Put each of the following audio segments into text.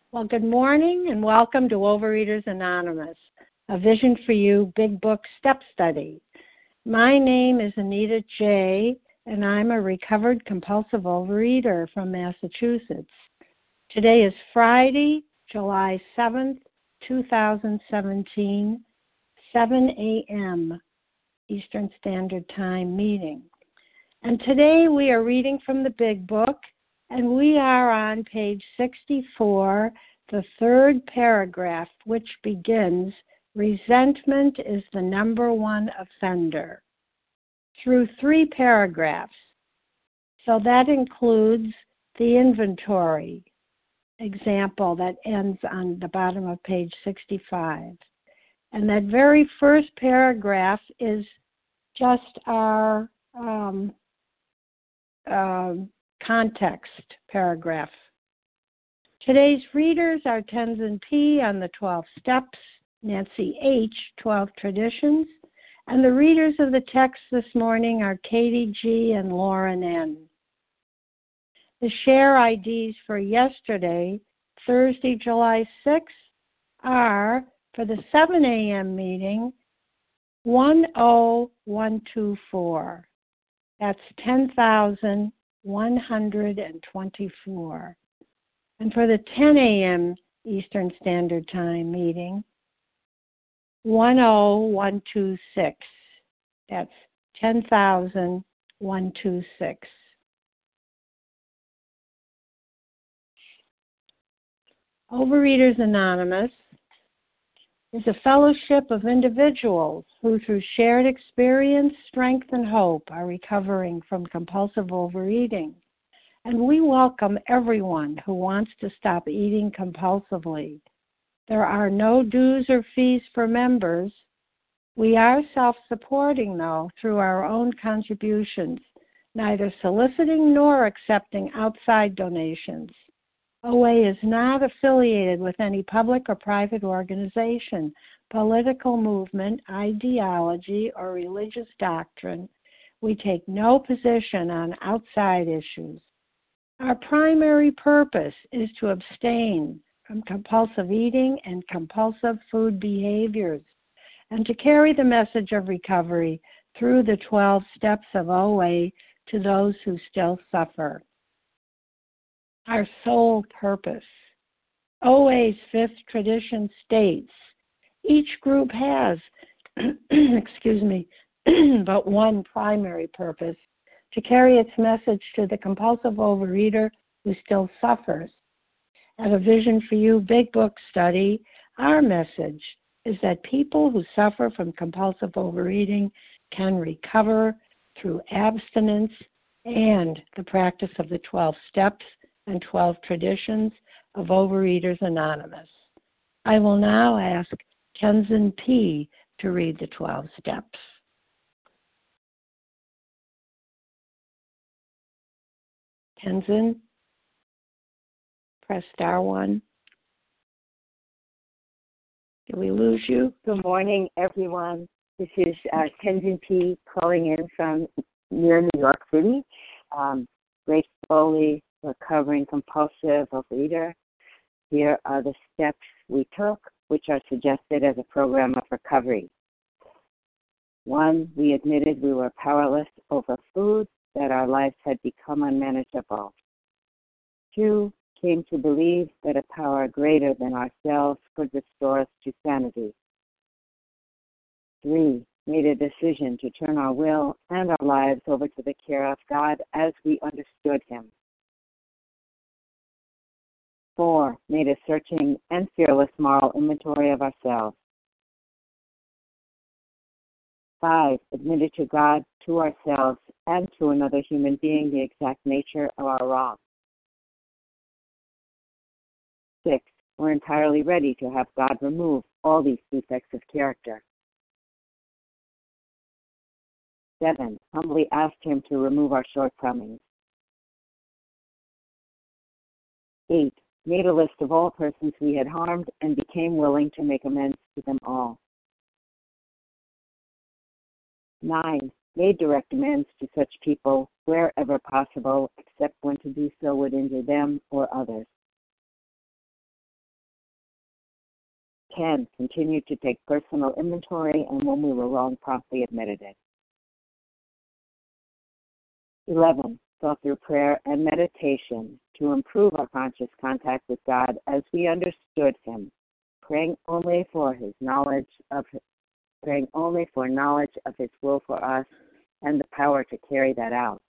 Well, good morning and welcome to Overeaters Anonymous, a Vision for You Big Book Step Study. My name is Anita J., and I'm a recovered compulsive overeater from Massachusetts. Today is Friday, July 7th, 2017, 7 a.m. Eastern Standard Time meeting. And today we are reading from the Big Book, and we are on page 64, the third paragraph, which begins, "Resentment is the number one offender," through 3 paragraphs. So that includes the inventory example that ends on the bottom of page 65. And that very first paragraph is just our context paragraph. Today's readers are Tenzin P. on the 12 Steps, Nancy H., 12 Traditions, and the readers of the text this morning are Katie G. and Lauren N. The share IDs for yesterday, Thursday, July 6th, are, for the 7 a.m. meeting, 10124. That's 10,124. And for the 10 a.m. Eastern Standard Time meeting, 10126. That's 10,126. Overeaters Anonymous is a fellowship of individuals who, through shared experience, strength, and hope, are recovering from compulsive overeating. And we welcome everyone who wants to stop eating compulsively. There are no dues or fees for members. We are self-supporting, though, through our own contributions, neither soliciting nor accepting outside donations. OA is not affiliated with any public or private organization, political movement, ideology, or religious doctrine. We take no position on outside issues. Our primary purpose is to abstain from compulsive eating and compulsive food behaviors, and to carry the message of recovery through the 12 steps of OA to those who still suffer. Our sole purpose. OA's 5th tradition states, each group has, but one primary purpose, to carry its message to the compulsive overeater who still suffers. At a Vision for You Big Book study, our message is that people who suffer from compulsive overeating can recover through abstinence and the practice of the 12 steps and 12 traditions of Overeaters Anonymous. I will now ask Tenzin P. to read the 12 steps. Tenzin, press star 1. Did we lose you? Good morning, everyone. This is Tenzin P. calling in from near New York City. Gracefully recovering compulsive overeater. Here are the steps we took, which are suggested as a program of recovery. 1, we admitted we were powerless over food, that our lives had become unmanageable. 2, came to believe that a power greater than ourselves could restore us to sanity. 3, made a decision to turn our will and our lives over to the care of God as we understood Him. 4, made a searching and fearless moral inventory of ourselves. 5, admitted to God, to ourselves, and to another human being the exact nature of our wrong. 6, we're entirely ready to have God remove all these defects of character. 7, humbly asked Him to remove our shortcomings. 8, made a list of all persons we had harmed and became willing to make amends to them all. 9, made direct amends to such people wherever possible, except when to do so would injure them or others. 10, continued to take personal inventory, and when we were wrong, promptly admitted it. 11, sought through prayer and meditation to improve our conscious contact with God as we understood Him, praying only for knowledge of His will for us and the power to carry that out.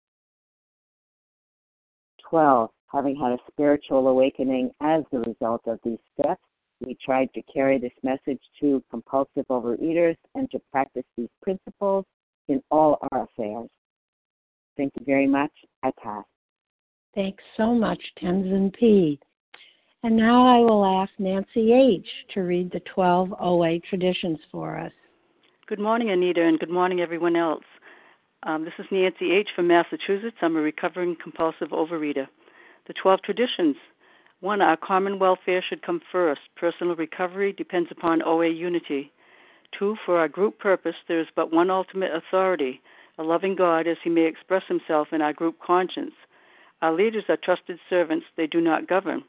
12, having had a spiritual awakening as the result of these steps, we tried to carry this message to compulsive overeaters and to practice these principles in all our affairs. Thank you very much. I pass. Thanks so much, Tenzin P. And now I will ask Nancy H. to read the 12 OA traditions for us. Good morning, Anita, and good morning, everyone else. This is Nancy H. from Massachusetts. I'm a recovering compulsive overeater. The 12 traditions. 1, our common welfare should come first. Personal recovery depends upon OA unity. 2, for our group purpose, there is but one ultimate authority, a loving God as He may express Himself in our group conscience. Our leaders are trusted servants. They do not govern.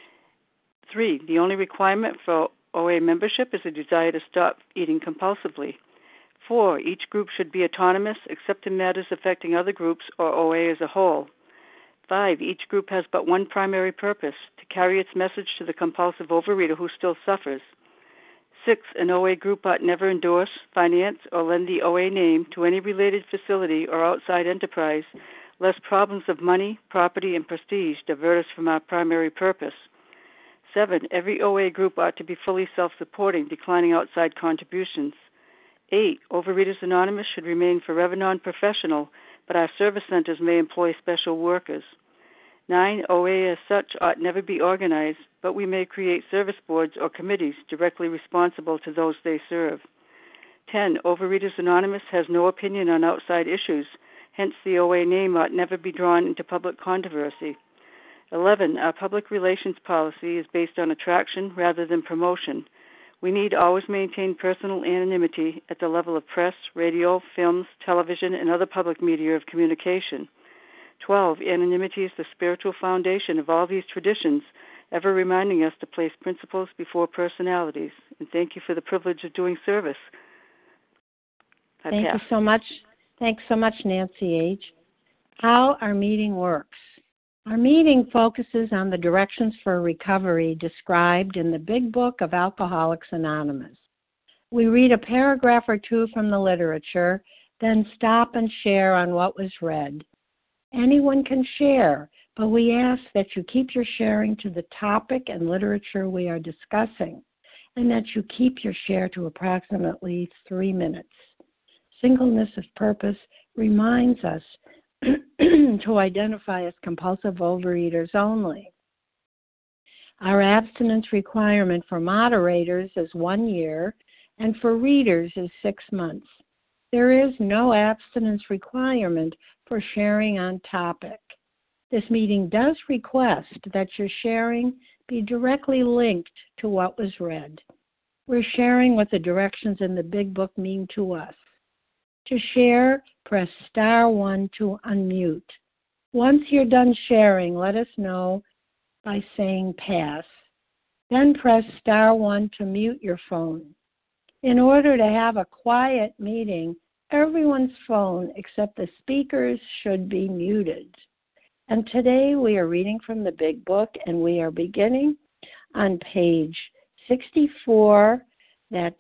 3, the only requirement for OA membership is a desire to stop eating compulsively. 4, each group should be autonomous except in matters affecting other groups or OA as a whole. 5, each group has but one primary purpose, to carry its message to the compulsive overeater who still suffers. 6, an OA group ought never endorse, finance, or lend the OA name to any related facility or outside enterprise, lest problems of money, property, and prestige divert us from our primary purpose. 7, every OA group ought to be fully self-supporting, declining outside contributions. 8, Overeaters Anonymous should remain forever non-professional, but our service centers may employ special workers. 9, OA as such ought never be organized, but we may create service boards or committees directly responsible to those they serve. 10, Overeaters Anonymous has no opinion on outside issues, hence the OA name ought never be drawn into public controversy. 11, our public relations policy is based on attraction rather than promotion. We need always maintain personal anonymity at the level of press, radio, films, television, and other public media of communication. 12, anonymity is the spiritual foundation of all these traditions, ever reminding us to place principles before personalities. And thank you for the privilege of doing service. Thank you so much. Thanks so much, Nancy H. How our meeting works. Our meeting focuses on the directions for recovery described in the Big Book of Alcoholics Anonymous. We read a paragraph or two from the literature, then stop and share on what was read. Anyone can share, but we ask that you keep your sharing to the topic and literature we are discussing, and that you keep your share to approximately 3 minutes. Singleness of purpose reminds us to identify as compulsive overeaters only. Our abstinence requirement for moderators is 1 year, and for readers is 6 months. There is no abstinence requirement for sharing on topic. This meeting does request that your sharing be directly linked to what was read. We're sharing what the directions in the Big Book mean to us. To share, press *1 to unmute. Once you're done sharing, let us know by saying pass. Then press *1 to mute your phone. In order to have a quiet meeting, everyone's phone except the speakers should be muted. And today we are reading from the Big Book, and we are beginning on page 64, that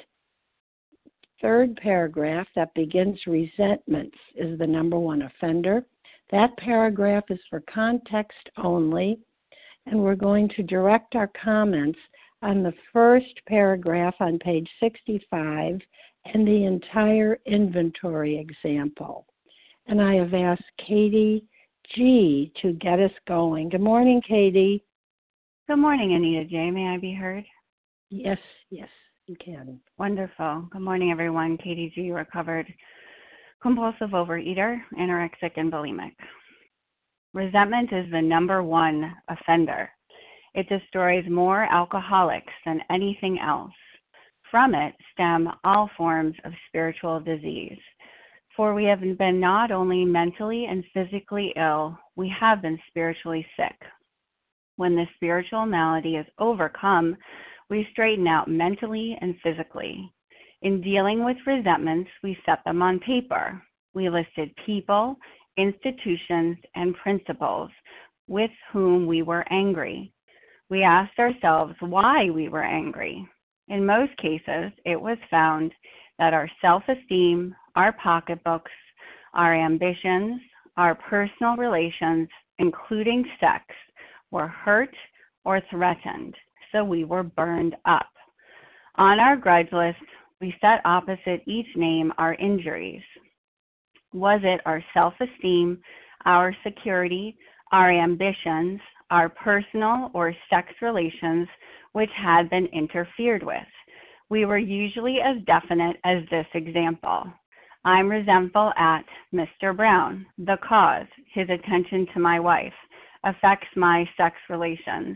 third paragraph that begins resentments is the number 1 offender. That paragraph is for context only, and we're going to direct our comments on the first paragraph on page 65 and the entire inventory example. And I have asked Katie G. to get us going. Good morning, Katie. Good morning, Anita J. May I be heard? Yes, you can. Wonderful. Good morning, everyone. Katie G., recovered compulsive overeater, anorexic, and bulimic. Resentment is the number 1 offender. It destroys more alcoholics than anything else. From it stem all forms of spiritual disease. For we have been not only mentally and physically ill, we have been spiritually sick. When the spiritual malady is overcome, we straighten out mentally and physically. In dealing with resentments, we set them on paper. We listed people, institutions, and principles with whom we were angry. We asked ourselves why we were angry. In most cases, it was found that our self-esteem, our pocketbooks, our ambitions, our personal relations, including sex, were hurt or threatened, so we were burned up. On our grudge list, we set opposite each name our injuries. Was it our self-esteem, our security, our ambitions, our personal or sex relations which had been interfered with? We were usually as definite as this example. I'm resentful at Mr. Brown. The cause, his attention to my wife, affects my sex relations.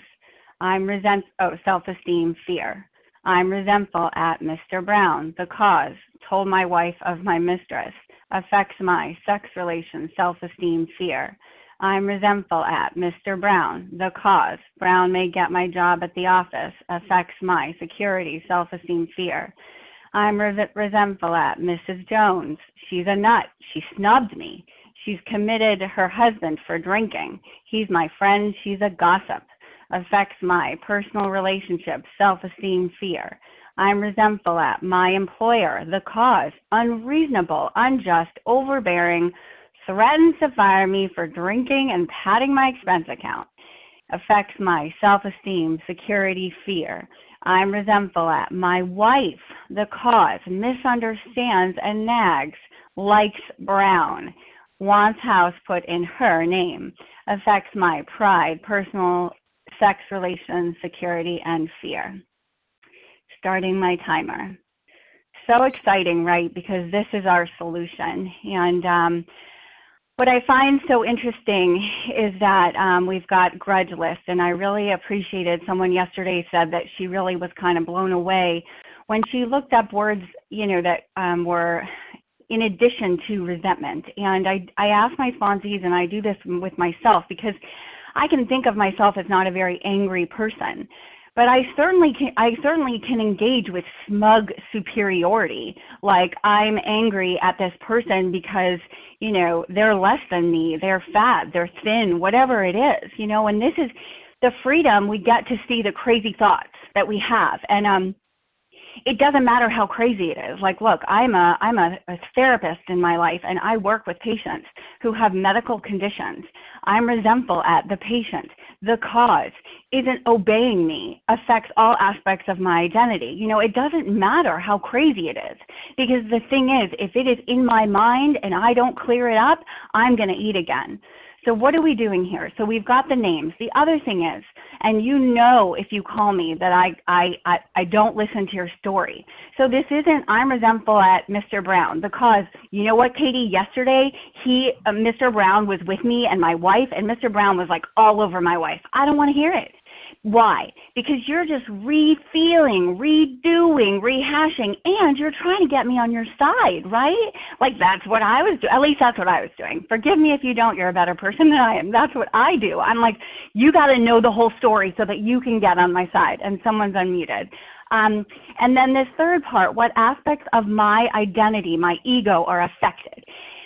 Self-esteem, fear. I'm resentful at Mr. Brown. The cause, told my wife of my mistress, affects my sex relations, self-esteem, fear. I'm resentful at Mr. Brown. The cause, Brown may get my job at the office, affects my security, self-esteem, fear. I'm resentful at Mrs. Jones. She's a nut. She snubbed me. She's committed her husband for drinking. He's my friend. She's a gossip. Affects my personal relationships, self-esteem, fear. I'm resentful at my employer. The cause, unreasonable, unjust, overbearing, threatens to fire me for drinking and padding my expense account. Affects my self-esteem, security, fear. I'm resentful at my wife. The cause, misunderstands and nags, likes Brown, wants house put in her name. Affects my pride, personal, sex relations, security, and fear. Starting my timer. So exciting, right? Because this is our solution. And what I find so interesting is that we've got grudge lists, and I really appreciated someone yesterday said that she really was kind of blown away when she looked up words, that were in addition to resentment. And I asked my sponsees, and I do this with myself because I can think of myself as not a very angry person. But I certainly can engage with smug superiority. Like, I'm angry at this person because, they're less than me, they're fat, they're thin, whatever it is, and this is the freedom we get to see the crazy thoughts that we have. And it doesn't matter how crazy it is. Like, look, I'm a therapist in my life, and I work with patients who have medical conditions. I'm resentful at the patient. The cause isn't obeying me, affects all aspects of my identity. It doesn't matter how crazy it is, because the thing is, if it is in my mind and I don't clear it up, I'm going to eat again. So what are we doing here? So we've got the names. The other thing is, and if you call me that I don't listen to your story. So this isn't I'm resentful at Mr. Brown, because you know what, Katie, yesterday Mr. Brown was with me and my wife, and Mr. Brown was like all over my wife. I don't want to hear it. Why? Because you're just re-feeling, redoing, rehashing, and you're trying to get me on your side, right? Like, that's what I was doing. At least that's what I was doing. Forgive me if you don't. You're a better person than I am. That's what I do. I'm like, you got to know the whole story so that you can get on my side. And someone's unmuted. And then this third part, what aspects of my identity, my ego, are affected?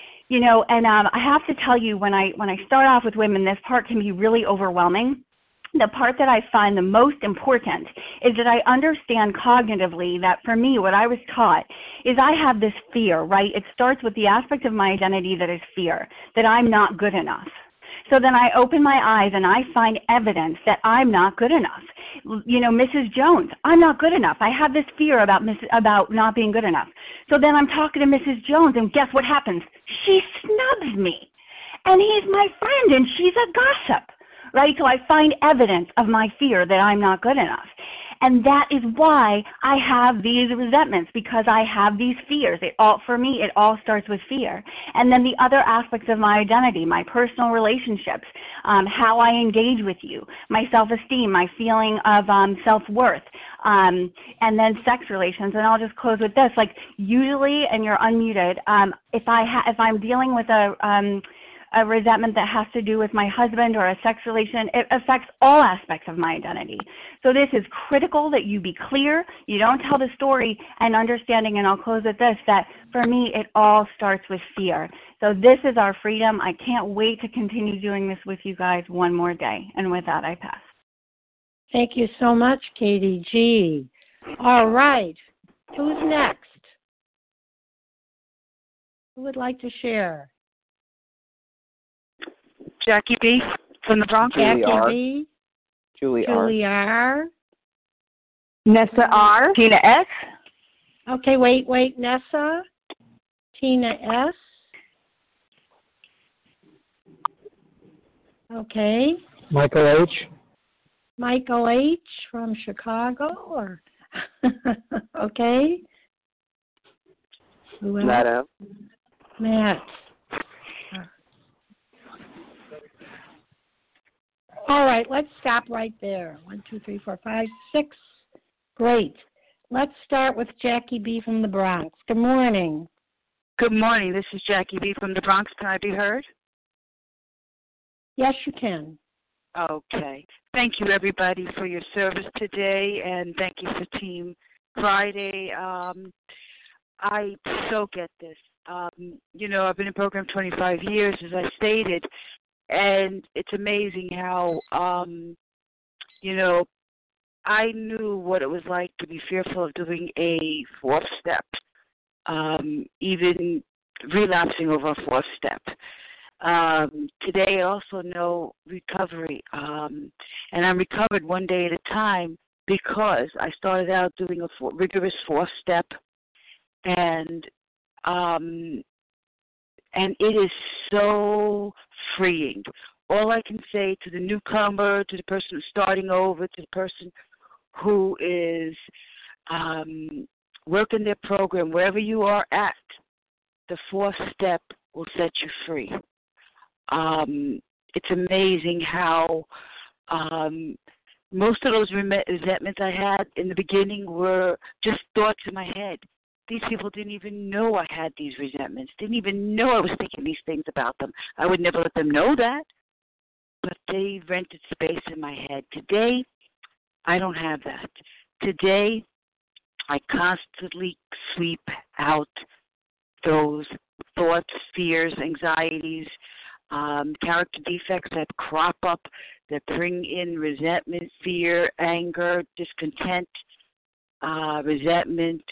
And I have to tell you, when I start off with women, this part can be really overwhelming. The part that I find the most important is that I understand cognitively that for me, what I was taught is I have this fear, right? It starts with the aspect of my identity that is fear, that I'm not good enough. So then I open my eyes and I find evidence that I'm not good enough. Mrs. Jones, I'm not good enough. I have this fear about not being good enough. So then I'm talking to Mrs. Jones, and guess what happens? She snubs me. And he's my friend, and she's a gossip. Right? So I find evidence of my fear that I'm not good enough. And that is why I have these resentments, because I have these fears. For me, it all starts with fear. And then the other aspects of my identity, my personal relationships, how I engage with you, my self-esteem, my feeling of self-worth, and then sex relations. And I'll just close with this. Like, usually, and you're unmuted, if I'm dealing with a resentment that has to do with my husband or a sex relation. It affects all aspects of my identity. So this is critical that you be clear, you don't tell the story, and understanding, and I'll close with this, that for me, it all starts with fear. So this is our freedom. I can't wait to continue doing this with you guys one more day. And with that, I pass. Thank you so much, Katie G. All right. Who's next? Who would like to share? Jackie B. from the Bronx. Jackie B. Julie R. Nessa R. Tina S. Okay, wait. Nessa. Tina S. Okay. Michael H. Michael H. from Chicago, or okay. Who else? Matt M. Matt. All right, let's stop right there. 1, 2, 3, 4, 5, 6. Great. Let's start with Jackie B. from the Bronx. Good morning. Good morning. This is Jackie B. from the Bronx. Can I be heard? Yes, you can. Okay. Thank you, everybody, for your service today, and thank you for Team Friday. I so get this. I've been in program 25 years, as I stated, and it's amazing how, I knew what it was like to be fearful of doing a fourth step, even relapsing over a fourth step. Today I also know recovery, and I'm recovered one day at a time because I started out doing a rigorous fourth step, and it is so freeing. All I can say to the newcomer, to the person who's starting over, to the person who is working their program, wherever you are at, the fourth step will set you free. It's amazing how most of those resentments I had in the beginning were just thoughts in my head. These people didn't even know I had these resentments, didn't even know I was thinking these things about them. I would never let them know that, but they rented space in my head. Today, I don't have that. Today, I constantly sweep out those thoughts, fears, anxieties, character defects that crop up, that bring in resentment, fear, anger, discontent, resentment,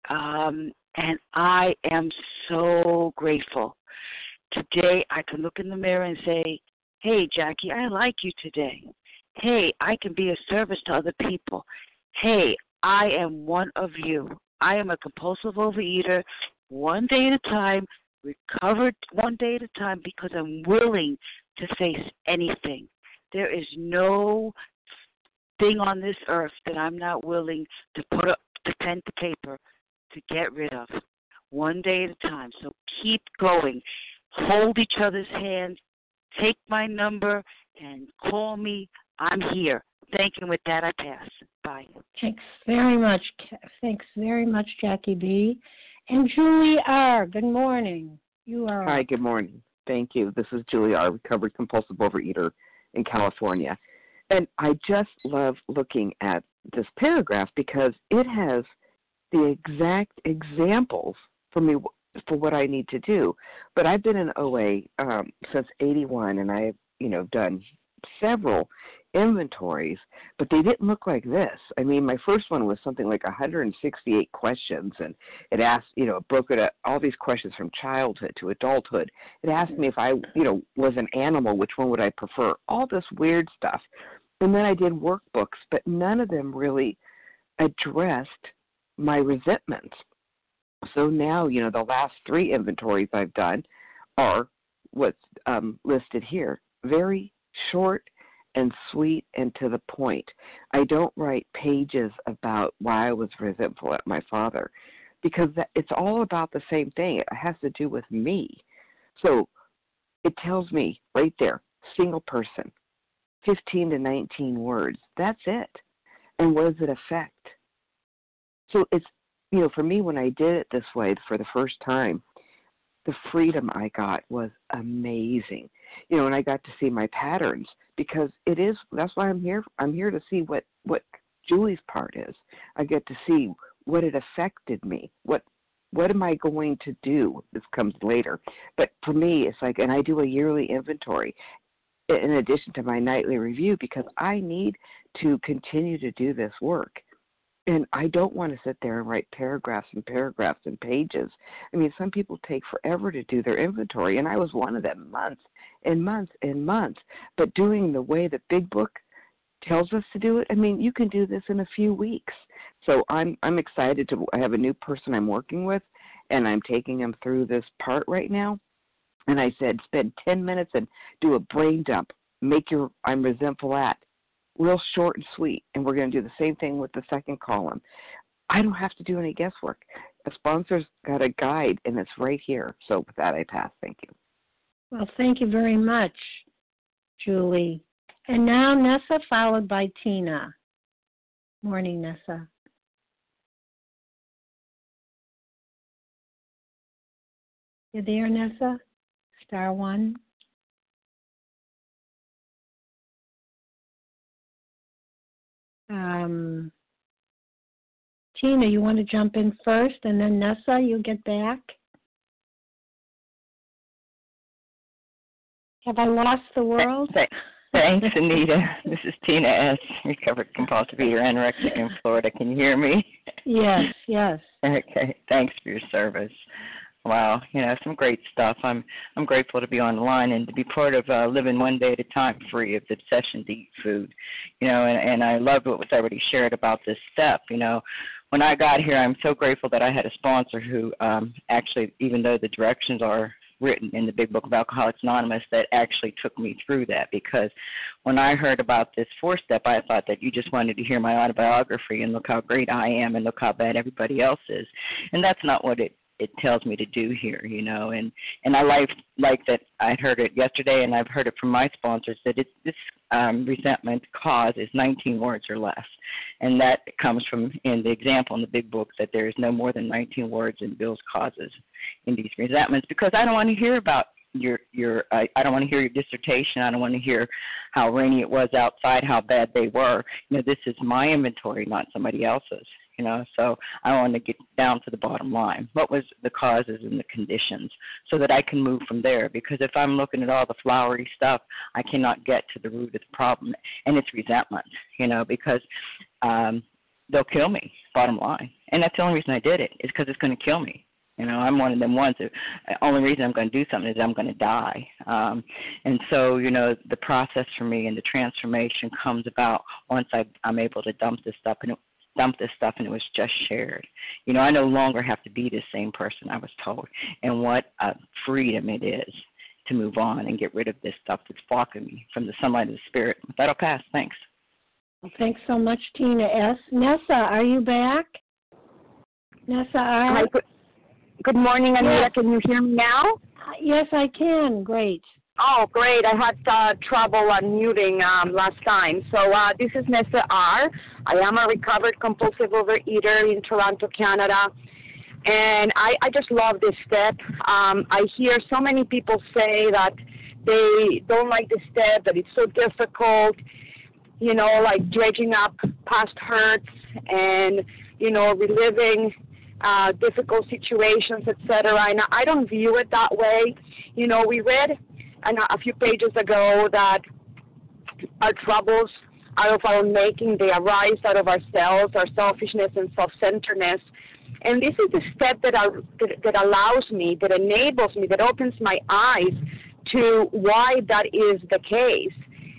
and I am so grateful. Today, I can look in the mirror and say, hey, Jackie, I like you today. Hey, I can be of service to other people. Hey, I am one of you. I am a compulsive overeater, one day at a time, recovered one day at a time, because I'm willing to face anything. There is no thing on this earth that I'm not willing to put up the pen to paper to get rid of, one day at a time. So keep going. Hold each other's hands. Take my number and call me. I'm here. Thank you. With that, I pass. Bye. Thanks very much. Thanks very much, Jackie B. And Julie R., good morning. You are. Hi, good morning. Thank you. This is Julie R., recovered compulsive overeater in California. And I just love looking at this paragraph because it has the exact examples for me for what I need to do. But I've been in OA since 81, and I've, done several inventories, but they didn't look like this. I mean, my first one was something like 168 questions, and it asked, it broke it up, all these questions from childhood to adulthood. It asked me if I, was an animal, which one would I prefer, all this weird stuff. And then I did workbooks, but none of them really addressed my resentments. So now, the last 3 inventories I've done are what's listed here. Very short and sweet and to the point. I don't write pages about why I was resentful at my father, because it's all about the same thing. It has to do with me. So it tells me right there, single person, 15 to 19 words. That's it. And what does it affect? So it's, for me, when I did it this way for the first time, the freedom I got was amazing. And I got to see my patterns, because that's why I'm here. I'm here to see what Julie's part is. I get to see what it affected me. What am I going to do? This comes later. But for me, it's like, and I do a yearly inventory in addition to my nightly review, because I need to continue to do this work. And I don't want to sit there and write paragraphs and paragraphs and pages. I mean, some people take forever to do their inventory, and I was one of them, months and months and months. But doing the way the Big Book tells us to do it, I mean, you can do this in a few weeks. So I'm excited to have a new person I'm working with, and I'm taking them through this part right now. And I said, spend 10 minutes and do a brain dump. Make your I'm resentful at real short and sweet, and we're going to do the same thing with the second column. I don't have to do any guesswork. The sponsor's got a guide, and it's right here. So with that, I pass. Thank you. Well, thank you very much, Julie. And now Nessa, followed by Tina. Morning, Nessa. You there, Nessa? Star 1. Tina, you want to jump in first, and then Nessa, you get back? Have I lost the world? Thanks, Anita. This is Tina S., recovered compulsive eater, anorexic in Florida. Can you hear me? Yes. Okay. Thanks for your service. Wow, some great stuff. I'm grateful to be on the line and to be part of living one day at a time free of the obsession to eat food. And I loved what was already shared about this step. When I got here, I'm so grateful that I had a sponsor who actually, even though the directions are written in the Big Book of Alcoholics Anonymous, that actually took me through that, because when I heard about this 4-step, I thought that you just wanted to hear my autobiography and look how great I am and look how bad everybody else is. And that's not what it tells me to do here, and I like that I heard it yesterday, and I've heard it from my sponsors, that this resentment cause is 19 words or less, and that comes from in the example in the Big Book that there is no more than 19 words in Bill's causes in these resentments, because I don't want to hear about I don't want to hear your dissertation. I don't want to hear how rainy it was outside, how bad they were. This is my inventory, not somebody else's. So I want to get down to the bottom line. What was the causes and the conditions, so that I can move from there? Because if I'm looking at all the flowery stuff, I cannot get to the root of the problem, and it's resentment, because they'll kill me, bottom line. And that's the only reason I did it, is because it's going to kill me. I'm one of them ones that the only reason I'm going to do something is I'm going to die. And so, the process for me and the transformation comes about once I'm able to dump this stuff, and it was just shared. I no longer have to be the same person I was told. And what a freedom it is to move on and get rid of this stuff that's blocking me from the sunlight of the spirit. That'll pass. Thanks. Well, thanks so much, Tina S. Nessa, are you back? Nessa, Hi, good morning, Anita. Yes. Can you hear me now? Yes, I can. Great. Oh, great. I had trouble unmuting last time. So this is Nessa R. I am a recovered compulsive overeater in Toronto, Canada. And I just love this step. I hear so many people say that they don't like this step, that it's so difficult, like dredging up past hurts and, reliving difficult situations, etc. And I don't view it that way. We read a few pages ago that our troubles are of our making. They arise out of ourselves, our selfishness and self-centeredness. And this is the step that allows me, that enables me, that opens my eyes to why that is the case.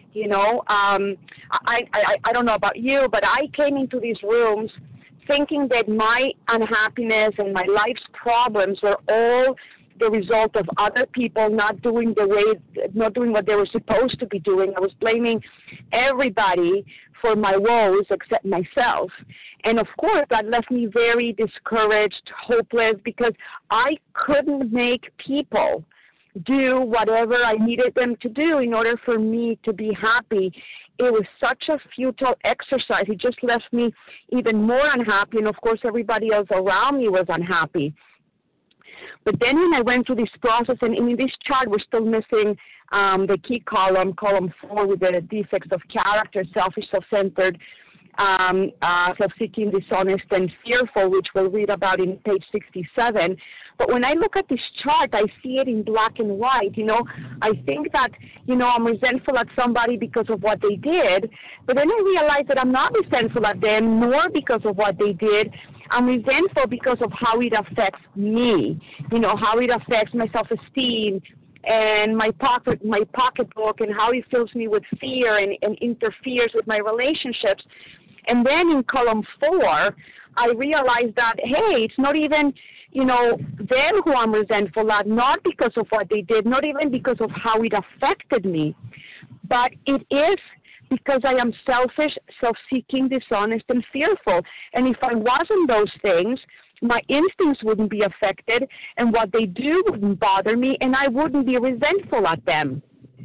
I don't know about you, but I came into these rooms thinking that my unhappiness and my life's problems were all the result of other people not doing what they were supposed to be doing. I was blaming everybody for my woes except myself. And of course, that left me very discouraged, hopeless, because I couldn't make people do whatever I needed them to do in order for me to be happy. It was such a futile exercise. It just left me even more unhappy, and of course everybody else around me was unhappy. But then when I went through this process, and in this chart, we're still missing the key column 4, with the defects of character, selfish, self-centered, self-seeking, dishonest, and fearful, which we'll read about in page 67. But when I look at this chart, I see it in black and white. I think that, I'm resentful at somebody because of what they did, but then I realize that I'm not resentful at them, nor because of what they did. I'm resentful because of how it affects me, how it affects my self-esteem and my pocketbook, and how it fills me with fear and interferes with my relationships. And then in column 4, I realized that, hey, it's not even, them who I'm resentful at, not because of what they did, not even because of how it affected me, but it is because I am selfish, self-seeking, dishonest, and fearful. And if I wasn't those things, my instincts wouldn't be affected, and what they do wouldn't bother me, and I wouldn't be resentful at them.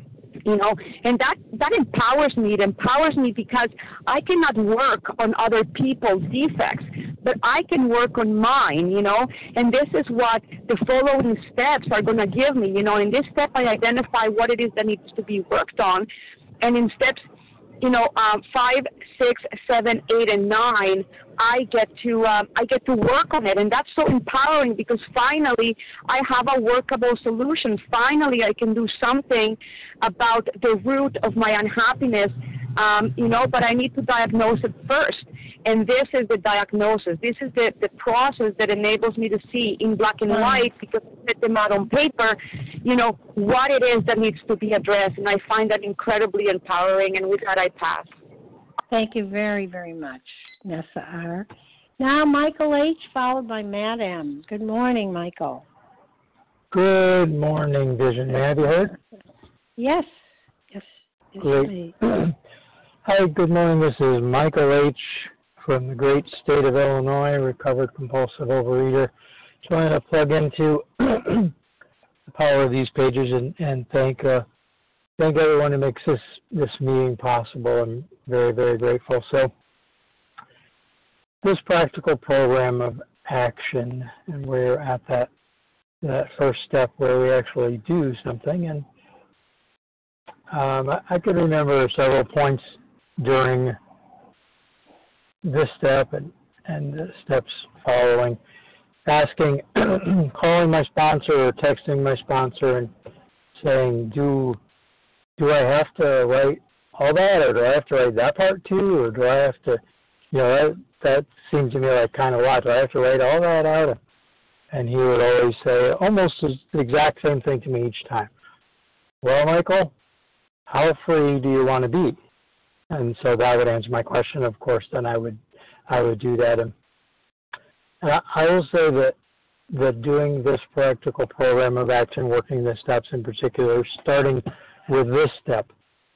And that empowers me. It empowers me because I cannot work on other people's defects, but I can work on mine, and this is what the following steps are going to give me. In this step, I identify what it is that needs to be worked on, and in steps 5, 6, 7, 8, and 9, I get to work on it, and that's so empowering because finally I have a workable solution. Finally, I can do something about the root of my unhappiness, but I need to diagnose it first. And this is the diagnosis. This is the process that enables me to see in black and white, because I put them out on paper, what it is that needs to be addressed. And I find that incredibly empowering. And with that, I pass. Thank you very, very much, Nessa R. Now, Michael H., followed by Matt M. Good morning, Michael. Good morning, Vision. Have you heard? Yes. Great. Hi, good morning. This is Michael H. from the great state of Illinois, recovered compulsive overeater. Trying to plug into the power of these pages and thank everyone who makes this meeting possible. I'm very, very grateful. So this practical program of action, and we're at that first step where we actually do something. And I can remember several points during this step and the steps following, asking, calling my sponsor or texting my sponsor and saying, do I have to write all that, or do I have to write that part too, or do I have to, that seemed to me like kind of a lot. Do I have to write all that out? And he would always say almost the exact same thing to me each time. Well, Michael, how free do you want to be? And so that would answer my question. Of course, then I would do that. And I will say that doing this practical program of action, working the steps in particular, starting with this step,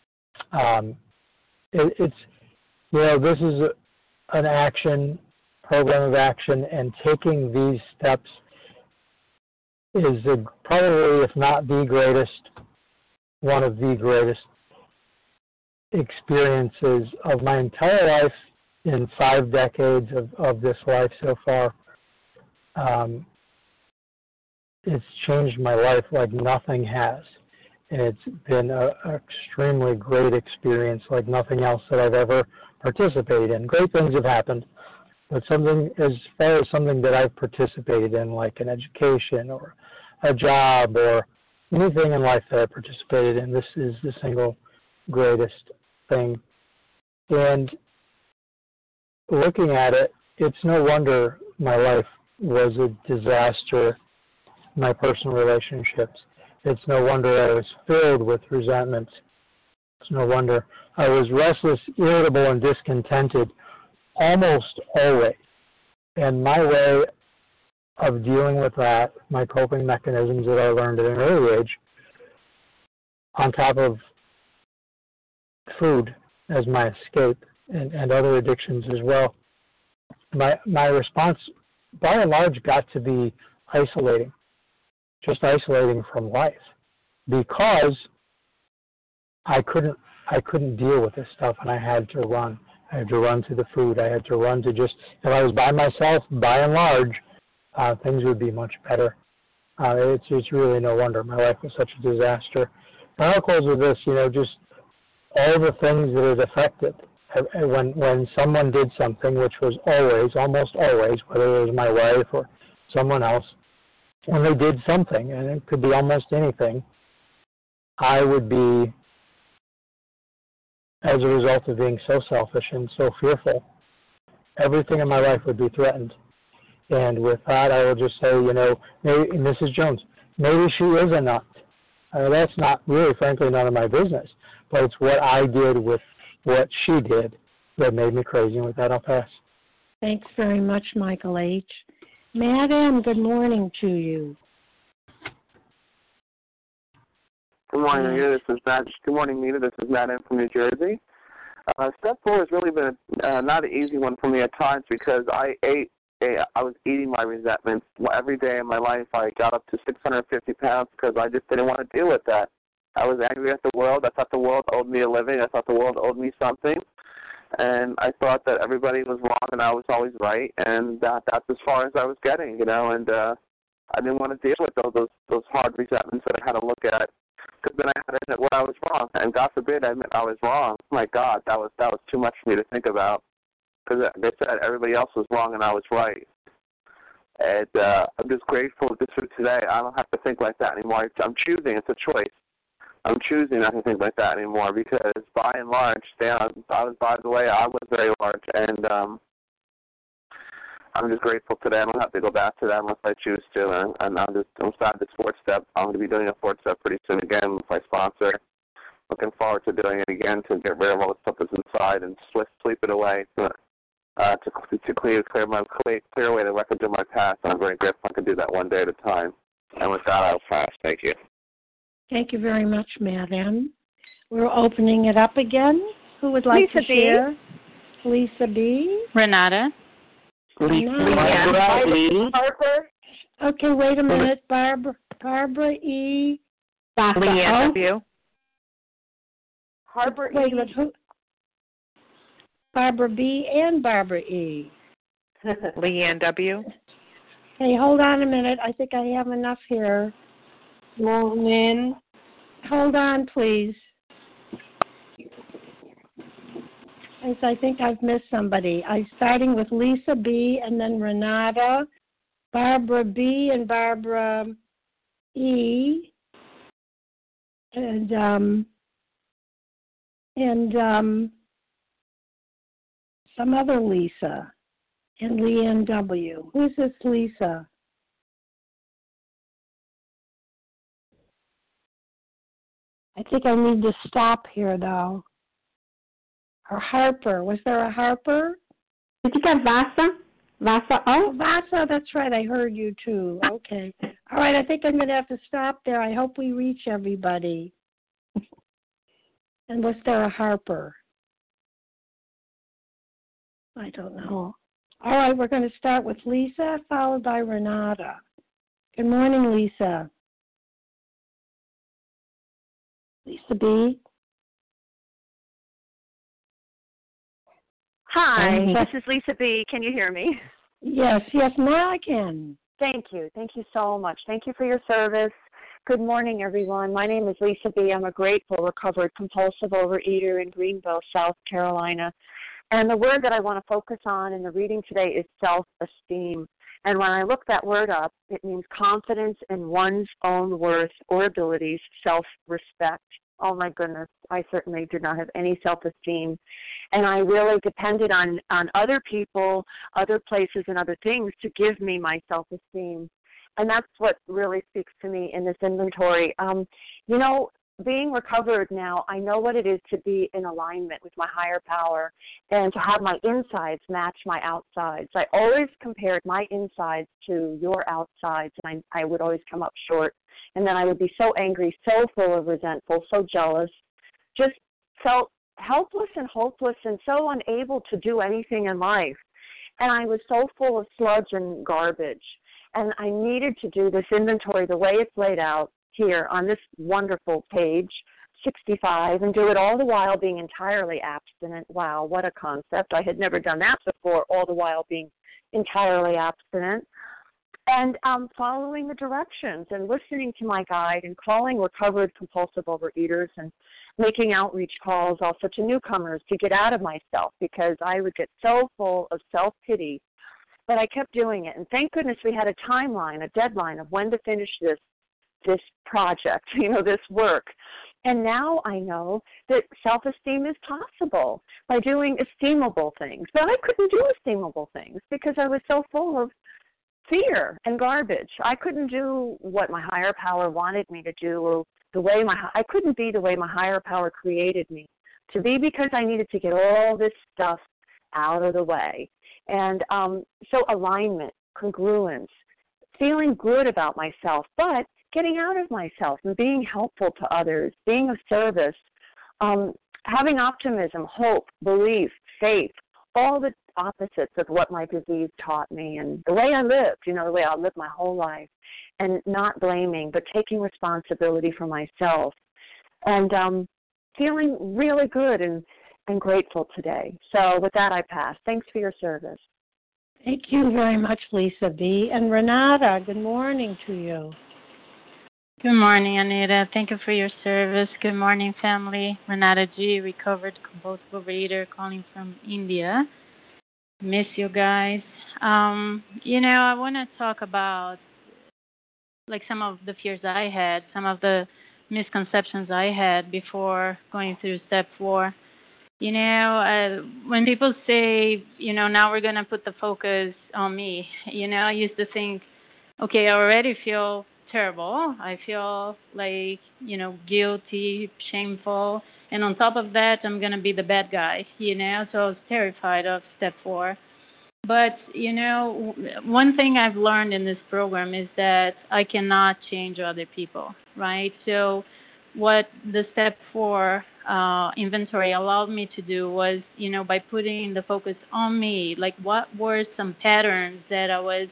this is an action, program of action, and taking these steps is probably, if not the greatest, one of the greatest experiences of my entire life in 5 decades of this life so far. It's changed my life like nothing has. And it's been an extremely great experience like nothing else that I've ever participated in. Great things have happened, but as far as something that I've participated in, like an education or a job or anything in life that I participated in, this is the single greatest thing. And looking at it, it's no wonder my life was a disaster, my personal relationships. It's no wonder I was filled with resentment. It's no wonder I was restless, irritable, and discontented almost always. And my way of dealing with that, my coping mechanisms that I learned at an early age, on top of food as my escape and other addictions as well, my response by and large got to be isolating. Just isolating from life, because I couldn't deal with this stuff, and I had to run. I had to run to the food. I had to run to if I was by myself, by and large, things would be much better. It's really no wonder. My life was such a disaster. And I'll close with this, just all the things that it affected. When someone did something, which was almost always, whether it was my wife or someone else, when they did something, and it could be almost anything, I would be, as a result of being so selfish and so fearful, everything in my life would be threatened. And with that, I will just say, maybe Mrs. Jones, maybe she is a nut. That's not really, frankly, none of my business. But it's what I did with what she did that made me crazy. And with that, I'll pass. Thanks very much, Michael H. Madam, good morning to you. Good morning, Anita. This is Matt. Good morning, Nita. This is Matt from New Jersey. Step 4 has really been not an easy one for me at times because I was eating my resentments. Every day in my life, I got up to 650 pounds because I just didn't want to deal with that. I was angry at the world. I thought the world owed me a living. I thought the world owed me something. And I thought that everybody was wrong and I was always right. And that's as far as I was getting, and I didn't want to deal with those hard resentments that I had to look at. Because then I had to admit what I was wrong. And God forbid I admit I was wrong. My God, that was too much for me to think about. Because they said everybody else was wrong and I was right. And I'm just grateful just for today. I don't have to think like that anymore. I'm choosing. It's a choice. I'm choosing not to think like that anymore because by and large, by the way, I was very large. And I'm just grateful today. I don't have to go back to that unless I choose to. And I'm starting the 4th step. I'm going to be doing a 4th step pretty soon again with my sponsor. Looking forward to doing it again to get rid of all the stuff that's inside and sleep it away to clear away the records of my past. And I'm very grateful I can do that one day at a time. And with that, I'll pass. Thank you. Thank you very much, Madam. We're opening it up again. Who would like to share? Lisa B. Renata. Barbara E. Harper. Okay, wait a minute. Barbara E. Leanne W. Harper E. Wait a minute. Barbara B. and Barbara E. Leanne W. Hey, hold on a minute. I think I have enough here. Lynn. Hold on, please. I think I've missed somebody. I'm starting with Lisa B. and then Renata, Barbara B. and Barbara E. And some other Lisa and Leanne W. Who's this Lisa? I think I need to stop here, though. Or Harper. Was there a Harper? Did you get Vasa? Vasa? Oh, Vasa, that's right. I heard you, too. Okay. All right, I think I'm going to have to stop there. I hope we reach everybody. And was there a Harper? I don't know. All right, we're going to start with Lisa, followed by Renata. Good morning, Lisa. Lisa B. Hi, this is Lisa B. Can you hear me? Yes, now I can. Thank you. Thank you so much. Thank you for your service. Good morning, everyone. My name is Lisa B. I'm a grateful, recovered, compulsive overeater in Greenville, South Carolina. And the word that I want to focus on in the reading today is self-esteem. And when I look that word up, it means confidence in one's own worth or abilities, self-respect. Oh, my goodness, I certainly did not have any self-esteem. And I really depended on other people, other places, and other things to give me my self-esteem. And that's what really speaks to me in this inventory. Being recovered now, I know what it is to be in alignment with my higher power and to have my insides match my outsides. I always compared my insides to your outsides, and I would always come up short. And then I would be so angry, so full of resentful, so jealous, just felt helpless and hopeless and so unable to do anything in life. And I was so full of sludge and garbage. And I needed to do this inventory the way it's laid out here on this wonderful page, 65, and do it all the while being entirely abstinent. Wow, what a concept. I had never done that before, all the while being entirely abstinent. And following the directions and listening to my guide and calling recovered compulsive overeaters and making outreach calls also to newcomers to get out of myself because I would get so full of self-pity. But I kept doing it. And thank goodness we had a timeline, a deadline of when to finish this project, this work. And now I know that self-esteem is possible by doing esteemable things. But I couldn't do esteemable things because I was so full of fear and garbage. I couldn't do what my higher power wanted me to do, or I couldn't be the way my higher power created me to be, because I needed to get all this stuff out of the way. And so alignment, congruence, feeling good about myself, but getting out of myself and being helpful to others, being of service, having optimism, hope, belief, faith, all the opposites of what my disease taught me, and the way I lived, the way I lived my whole life, and not blaming, but taking responsibility for myself, and feeling really good and grateful today. So with that, I pass. Thanks for your service. Thank you very much, Lisa B. And Renata, good morning to you. Good morning, Anita. Thank you for your service. Good morning, family. Renata G., recovered compulsive overeater, calling from India. Miss you guys. I want to talk about some of the fears I had, some of the misconceptions I had before going through step 4. When people say, now we're going to put the focus on me, I used to think, okay, I already feel terrible. I feel like, guilty, shameful. And on top of that, I'm going to be the bad guy, so I was terrified of step 4. But, one thing I've learned in this program is that I cannot change other people, right? So what the step 4 inventory allowed me to do was, by putting the focus on me, what were some patterns that I was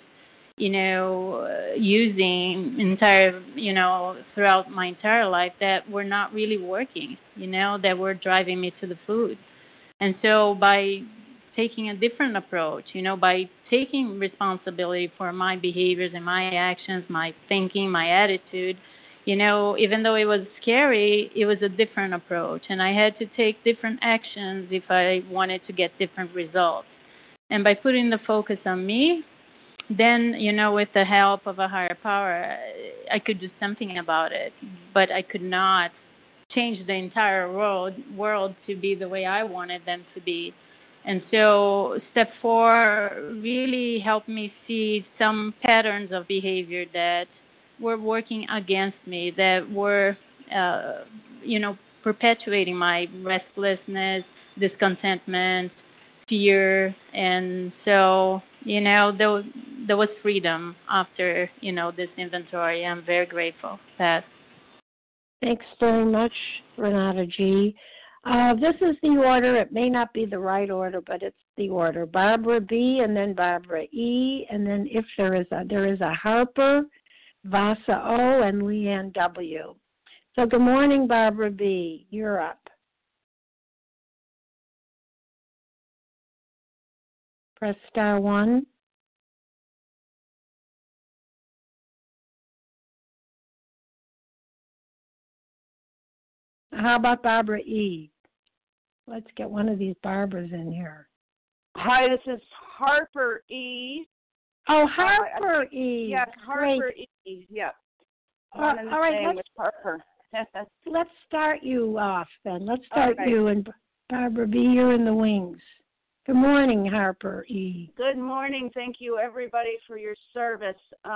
using throughout my entire life that were not really working, that were driving me to the food. And so by taking a different approach, by taking responsibility for my behaviors and my actions, my thinking, my attitude, even though it was scary, it was a different approach. And I had to take different actions if I wanted to get different results. And by putting the focus on me, then, with the help of a higher power, I could do something about it. But I could not change the entire world to be the way I wanted them to be. And so step 4 really helped me see some patterns of behavior that were working against me, that were, perpetuating my restlessness, discontentment, fear. And so, there was freedom after, this inventory. I'm very grateful. Pat. Thanks very much, Renata G. This is the order. It may not be the right order, but it's the order. Barbara B. and then Barbara E. And then if there is a Harper, Vasa O. and Leanne W. So good morning, Barbara B. You're up. Press star 1. How about Barbara E? Let's get one of these Barbaras in here. Hi, this is Harper E. Oh, Harper E. Yes, Harper Great. E. Yep. All right, with Harper. let's start you off then. Let's start you, and Barbara B, you're in the wings. Good morning, Harper E. Good morning. Thank you, everybody, for your service.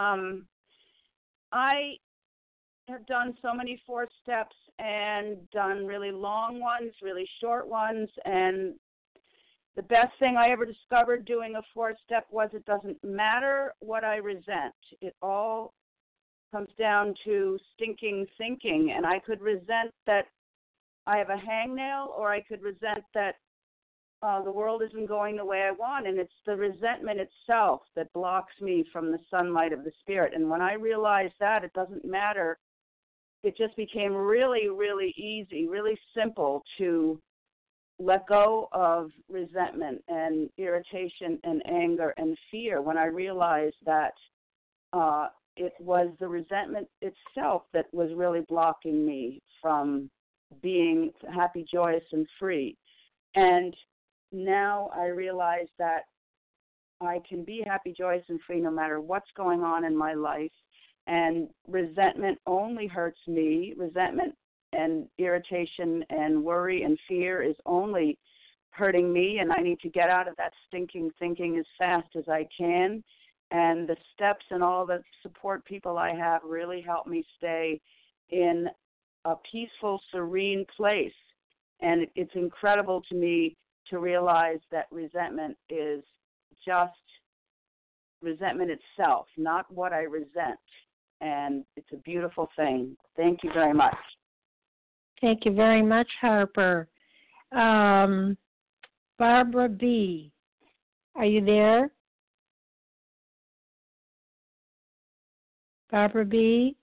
I have done so many 4 steps and done really long ones, really short ones, and the best thing I ever discovered doing a 4-step was it doesn't matter what I resent. It all comes down to stinking thinking, and I could resent that I have a hangnail, or I could resent that the world isn't going the way I want, and it's the resentment itself that blocks me from the sunlight of the spirit. And when I realized that it doesn't matter, it just became really, really easy, really simple to let go of resentment and irritation and anger and fear when I realized that it was the resentment itself that was really blocking me from being happy, joyous, and free. And now I realize that I can be happy, joyous, and free no matter what's going on in my life. And resentment only hurts me. Resentment and irritation and worry and fear is only hurting me, and I need to get out of that stinking thinking as fast as I can. And the steps and all the support people I have really help me stay in a peaceful, serene place. And it's incredible to me to realize that resentment is just resentment itself, not what I resent. And it's a beautiful thing. Thank you very much. Thank you very much, Harper. Barbara B., are you there? Barbara B.?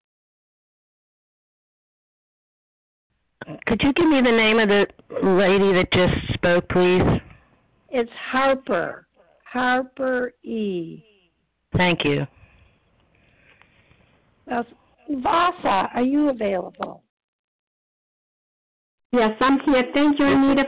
Could you give me the name of the lady that just spoke, please? It's Harper. Harper E. Thank you. Vasa, are you available? Yes, I'm here. Thank you, Anita.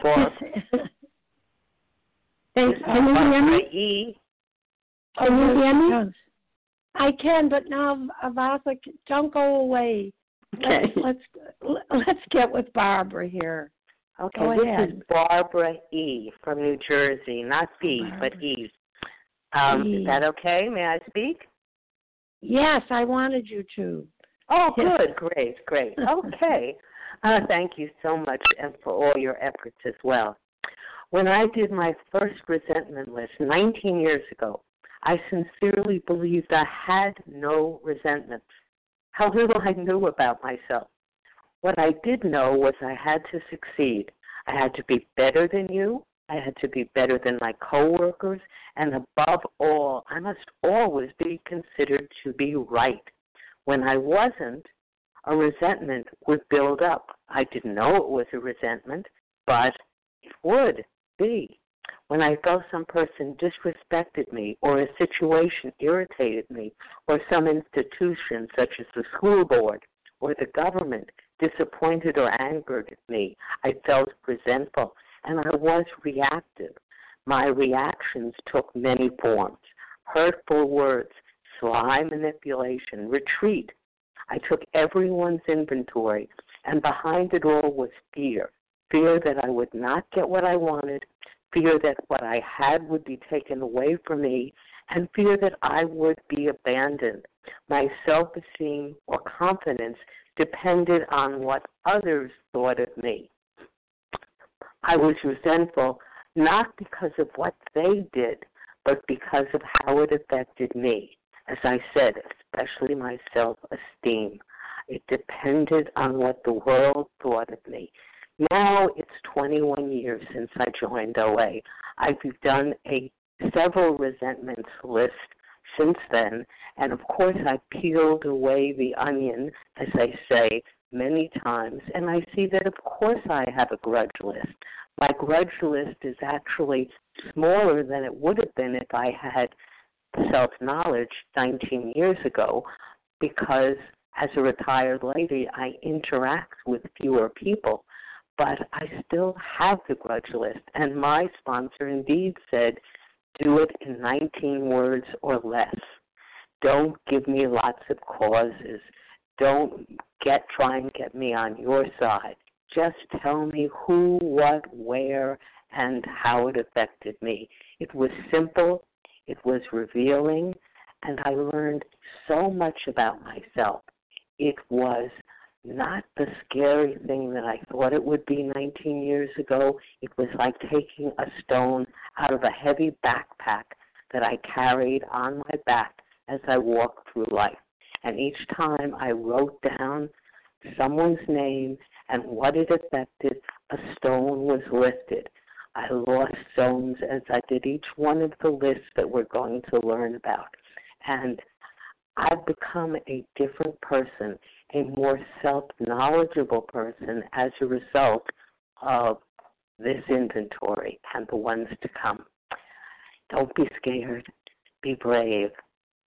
Thanks. Can you hear me? Can you hear me? I can, but now, Vasa, don't go away. Okay. Let's get with Barbara here. Okay, go ahead. This is Barbara E. from New Jersey, not B, but E. Is that okay? May I speak? Yes, I wanted you to. Oh, good. Great. Okay. Thank you so much and for all your efforts as well. When I did my first resentment list 19 years ago, I sincerely believed I had no resentments. How little I knew about myself. What I did know was I had to succeed. I had to be better than you. I had to be better than my coworkers. And above all, I must always be considered to be right. When I wasn't, a resentment would build up. I didn't know it was a resentment, but it would be. When I felt some person disrespected me or a situation irritated me or some institution such as the school board or the government disappointed or angered me, I felt resentful and I was reactive. My reactions took many forms: hurtful words, sly manipulation, retreat. I took everyone's inventory, and behind it all was fear. Fear that I would not get what I wanted, fear that what I had would be taken away from me, and fear that I would be abandoned. My self-esteem or confidence depended on what others thought of me. I was resentful not because of what they did, but because of how it affected me. As I said, especially my self-esteem. It depended on what the world thought of me. Now it's 21 years since I joined OA. I've done several resentments list since then, and of course I peeled away the onion, as I say, many times, and I see that of course I have a grudge list. My grudge list is actually smaller than it would have been if I had self-knowledge 19 years ago, because as a retired lady, I interact with fewer people, but I still have the grudge list. And my sponsor indeed said, do it in 19 words or less. Don't give me lots of causes. Don't try and get me on your side. Just tell me who, what, where, and how it affected me. It was simple. It was revealing, and I learned so much about myself. It was not the scary thing that I thought it would be 19 years ago. It was like taking a stone out of a heavy backpack that I carried on my back as I walked through life. And each time I wrote down someone's name and what it affected, a stone was lifted. I lost stones as I did each one of the lists that we're going to learn about. And I've become a different person, a more self-knowledgeable person as a result of this inventory and the ones to come. Don't be scared. Be brave.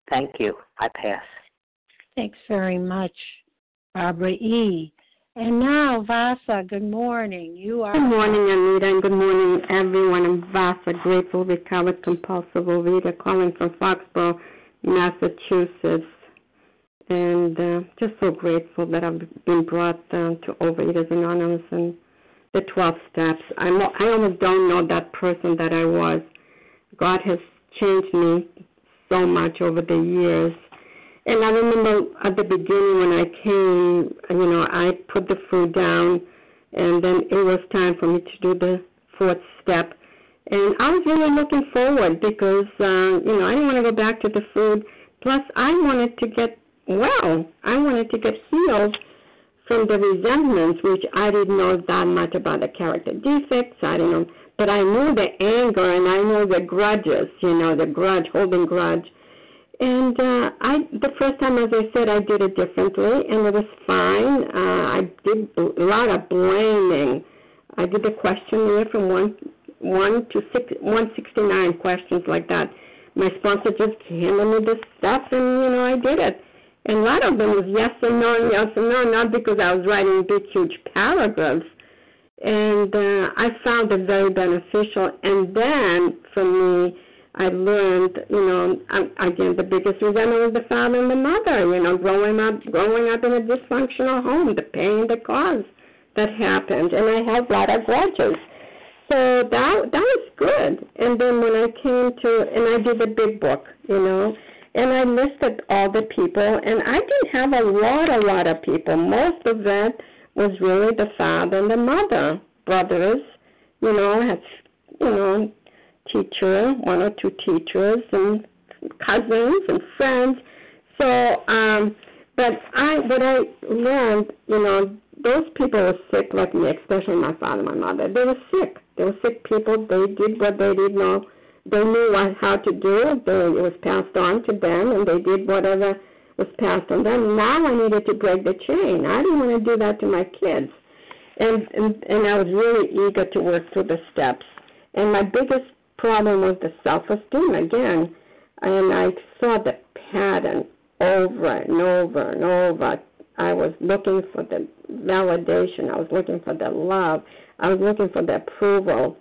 Thank you. I pass. Thanks very much, Barbara E. And now, Vasa, good morning. You are. Good morning, Anita, and good morning, everyone. I'm Vasa, grateful, recovered, compulsive overeater, calling from Foxborough, Massachusetts. And just so grateful that I've been brought to Overeaters Anonymous and the 12 steps. I almost don't know that person that I was. God has changed me so much over the years. And I remember at the beginning when I came, I put the food down, and then it was time for me to do the 4th step. And I was really looking forward because, I didn't want to go back to the food. Plus, I wanted to get well. I wanted to get healed from the resentments, which I didn't know that much about the character defects. I didn't know. But I knew the anger and I knew the grudges, the grudge, holding grudge. And the first time, as I said, I did it differently, and it was fine. I did a lot of blaming. I did the questionnaire from 1 to 169 questions like that. My sponsor just handed me the stuff, and, I did it. And a lot of them was yes and no, not because I was writing big, huge paragraphs. And I found it very beneficial. And then, for me, I learned, again, the biggest resentment was the father and the mother, growing up in a dysfunctional home, the pain, the cause that happened. And I had a lot of grudges. So that was good. And then when I came to, and I did the big book, and I listed all the people, and I didn't have a lot of people. Most of that was really the father and the mother, brothers, had, teacher, 1 or 2 teachers, and cousins and friends. So, what I learned, those people were sick like me, especially my father and my mother. They were sick. They were sick people. They did what they didn't know. They knew how to do it. It was passed on to them, and they did whatever was passed on them. Now I needed to break the chain. I didn't want to do that to my kids. And I was really eager to work through the steps. And my biggest problem was the self-esteem again. And I saw the pattern over and over and over. I was looking for the validation. I was looking for the love. I was looking for the approval.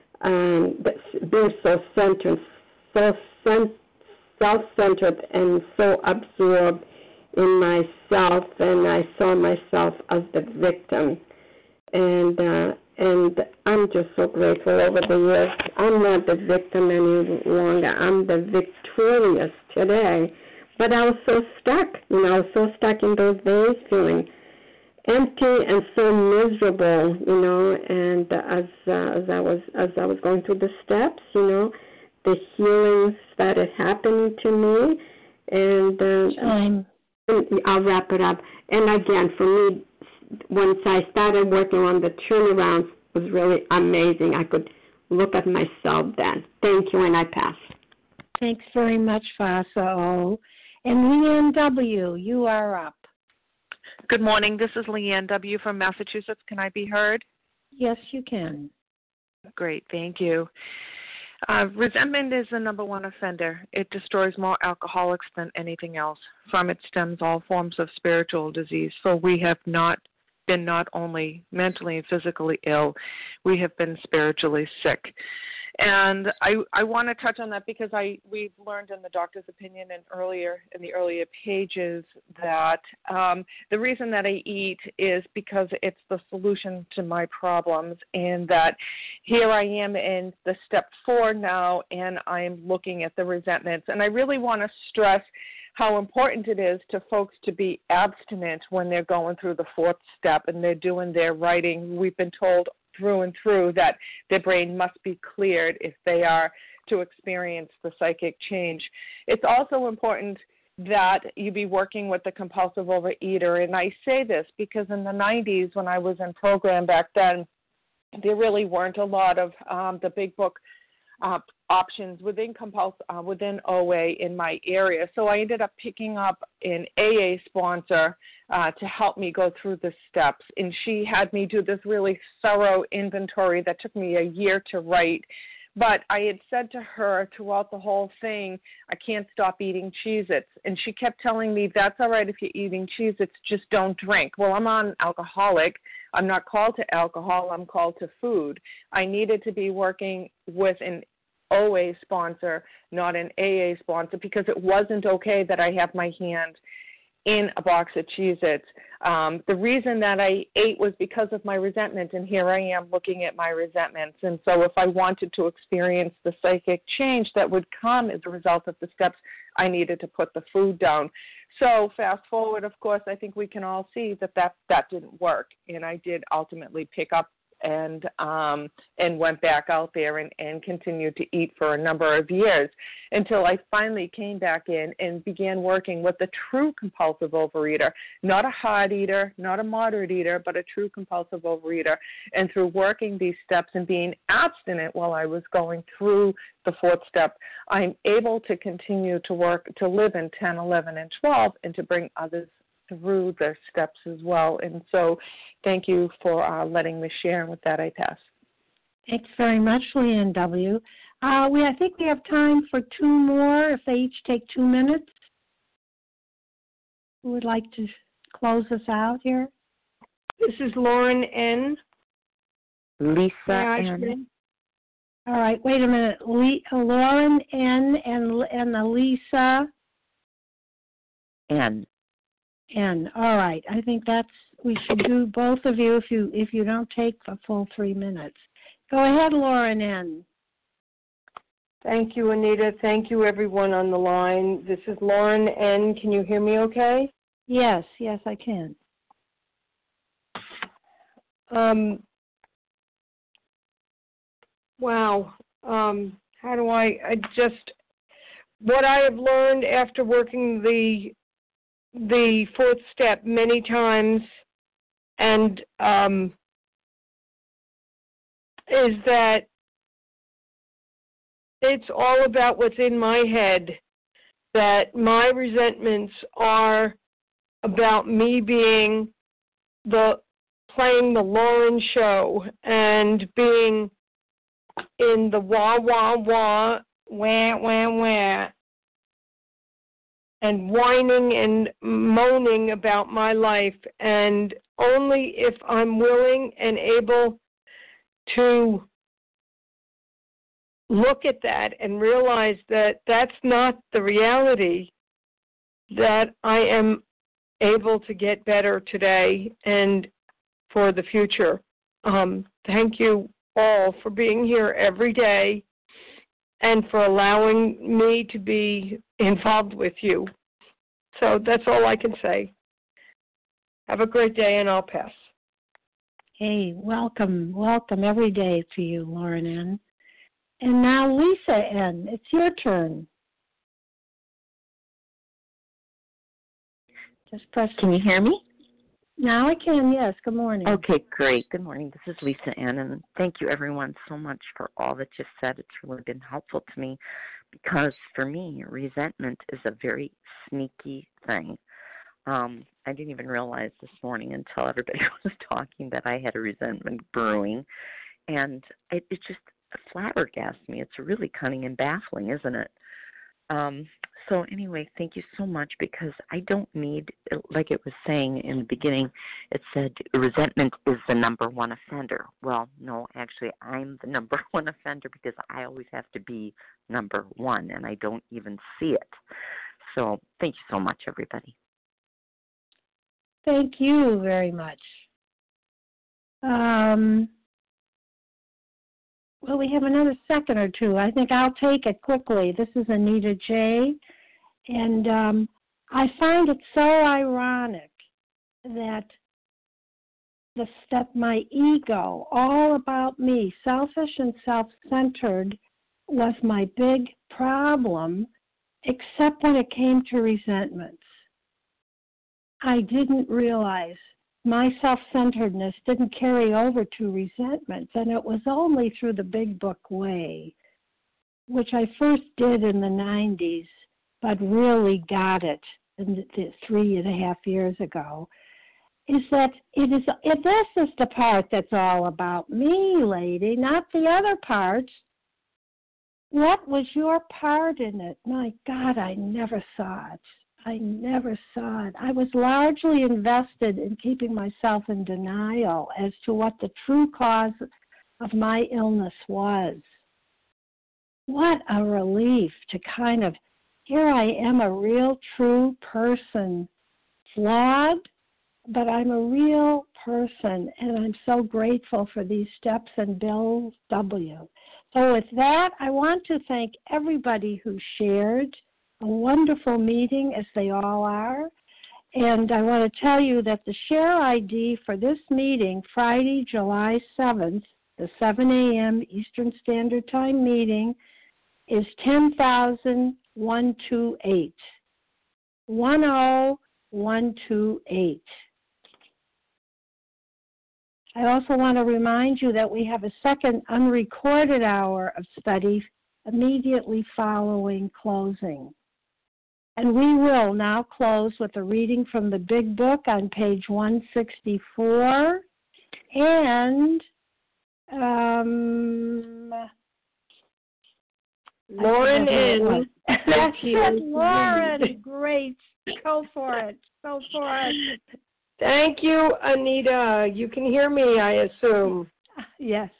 Being so centered, so self-centered, and so absorbed in myself, and I saw myself as the victim. And I'm just so grateful over the years. I'm not the victim any longer. I'm the victorious today. But I was so stuck, I was so stuck in those days, feeling empty and so miserable, and as I was going through the steps, the healing started happening to me, and I'll wrap it up. And again, for me, once I started working on the turnarounds, it was really amazing. I could look at myself then. Thank you, and I pass. Thanks very much, Vasa O. And Leanne W., you are up. Good morning. This is Leanne W. from Massachusetts. Can I be heard? Yes, you can. Great. Thank you. Resentment is the number one offender. It destroys more alcoholics than anything else. From it stems all forms of spiritual disease. For we have not been not only mentally and physically ill, we have been spiritually sick. And I want to touch on that because we've learned in the doctor's opinion in the earlier pages that the reason that I eat is because it's the solution to my problems, and that here I am in the step 4 now, and I'm looking at the resentments. And I really want to stress how important it is to folks to be abstinent when they're going through the 4th step and they're doing their writing. We've been told through and through that their brain must be cleared if they are to experience the psychic change. It's also important that you be working with the compulsive overeater. And I say this because in the 90s when I was in program back then, there really weren't a lot of the big book options within OA in my area. So I ended up picking up an AA sponsor to help me go through the steps. And she had me do this really thorough inventory that took me a year to write. But I had said to her throughout the whole thing, I can't stop eating Cheez-Its. And she kept telling me, that's all right if you're eating Cheez-Its, just don't drink. Well, I'm an alcoholic. I'm not called to alcohol. I'm called to food. I needed to be working with an OA sponsor, not an AA sponsor, because it wasn't okay that I have my hand in a box of Cheez-Its. The reason that I ate was because of my resentment, and here I am looking at my resentments. And so if I wanted to experience the psychic change that would come as a result of the steps, I needed to put the food down. So fast forward, of course, I think we can all see that didn't work, and I did ultimately pick up and went back out there and continued to eat for a number of years until I finally came back in and began working with a true compulsive overeater, not a hard eater, not a moderate eater, but a true compulsive overeater. And through working these steps and being abstinent while I was going through the fourth step, I'm able to continue to work, to live in 10, 11, and 12, and to bring others through the steps as well. And so thank you for letting me share. And with that, I pass. Thanks very much, Leanne W. I think we have time for two more, if they each take 2 minutes. Who would like to close us out here? This is Lauren N. Lisa N. All right, wait a minute. Lauren N. and Lisa N. N. All right. I think we should do both of you if you don't take the full 3 minutes. Go ahead, Lauren N. Thank you, Anita. Thank you, everyone on the line. This is Lauren N. Can you hear me okay? Yes, I can. Wow. How do what I have learned after working the fourth step many times and is that it's all about what's in my head, that my resentments are about me being playing the Lauren show and being in the wah, wah, wah, wah, wah, wah, and whining and moaning about my life. And only if I'm willing and able to look at that and realize that that's not the reality, that I am able to get better today and for the future. Thank you all for being here every day and for allowing me to be involved with you. So that's all I can say. Have a great day, and I'll pass. Hey, welcome every day to you, Lauren N. And now Lisa N., it's your turn. Just press. Can you hear me? Now I can, yes. Good morning. Okay, great. Good morning. This is Lisa Ann, and thank you, everyone, so much for all that you said. It's really been helpful to me because, for me, resentment is a very sneaky thing. I didn't even realize this morning until everybody was talking that I had a resentment brewing, and it just flabbergasted me. It's really cunning and baffling, isn't it? So anyway, thank you so much, because I don't need, like it was saying in the beginning, it said resentment is the number one offender. Well, no, actually I'm the number one offender because I always have to be number one, and I don't even see it. So thank you so much, everybody. Thank you very much. Well, we have another second or two. I think I'll take it quickly. This is Anita J. And I find it so ironic that my ego, all about me, selfish and self-centered, was my big problem, except when it came to resentments. I didn't realize my self-centeredness didn't carry over to resentments, and it was only through the Big Book Way, which I first did in the 90s, but really got it 3.5 years ago, is that this is the part that's all about me, lady, not the other parts. What was your part in it? My God, I never saw it. I never saw it. I was largely invested in keeping myself in denial as to what the true cause of my illness was. What a relief to kind of, here I am, a real, true person, flawed, but I'm a real person, and I'm so grateful for these steps and Bill W. So with that, I want to thank everybody who shared. A wonderful meeting, as they all are. And I want to tell you that the share ID for this meeting, Friday, July 7th, the 7 a.m. Eastern Standard Time meeting, is 10,128. 10128. I also want to remind you that we have a second unrecorded hour of study immediately following closing. And we will now close with a reading from the Big Book on page 164. And Lauren in. That's it, Lauren. Great. Go for it. Go for it. Thank you, Anita. You can hear me, I assume. Yes.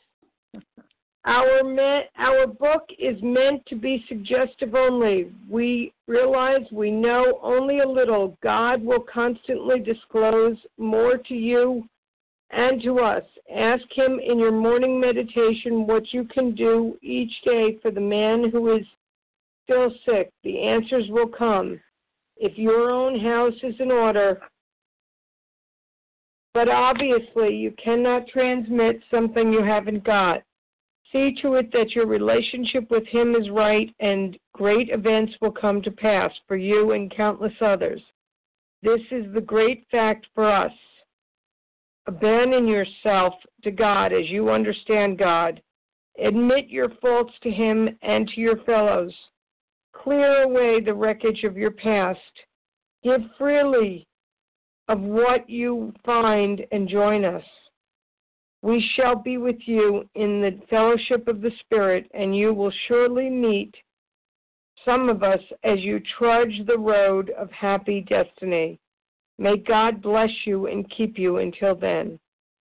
Our book is meant to be suggestive only. We realize we know only a little. God will constantly disclose more to you and to us. Ask Him in your morning meditation what you can do each day for the man who is still sick. The answers will come. If your own house is in order, but obviously you cannot transmit something you haven't got. See to it that your relationship with Him is right, and great events will come to pass for you and countless others. This is the great fact for us. Abandon yourself to God as you understand God. Admit your faults to Him and to your fellows. Clear away the wreckage of your past. Give freely of what you find and join us. We shall be with you in the fellowship of the Spirit, and you will surely meet some of us as you trudge the road of happy destiny. May God bless you and keep you until then.